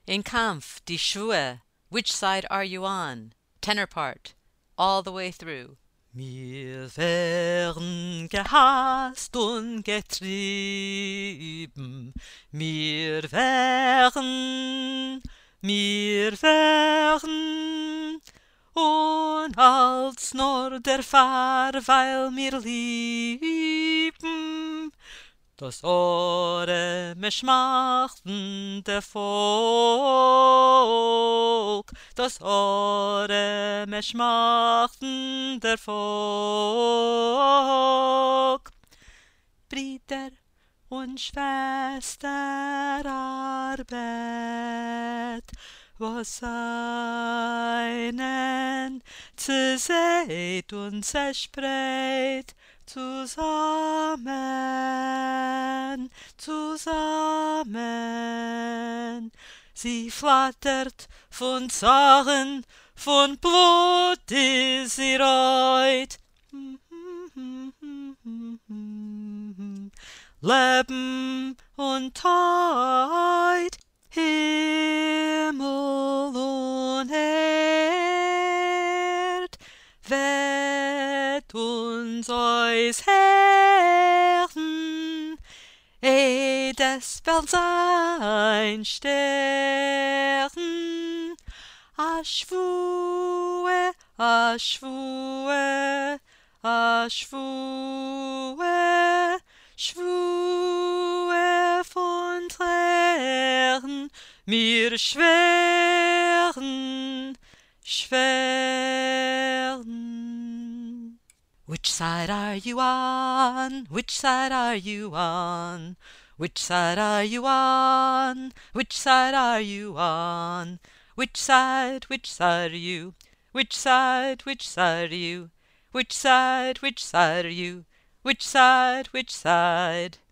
In Kampf, die Schwur, which side are you on? Tenor part, all the way through. Wir werden gehasst und getrieben, wir werden, und als nur der Fahr, weil mir lieben, das arme schmachtende Volk, das arme schmachtende Volk. Brüder und Schwester Arbeit, was einen zersäht und zerspreit, zusammen, zusammen. Sie flattert von Zachen, von Blut ist sie reut. Leben und Tod, Himmel und Erd, wird uns eus Herren, des Welt sein Stern. Aschwue, Aschwue, Aschwue, Schwue von Tränen, mir schweren, schweren. Which side are you on? Which side are you on? Which side are you on? Which side are you on? Which side are you? Which side are you? Which side are you? Which side?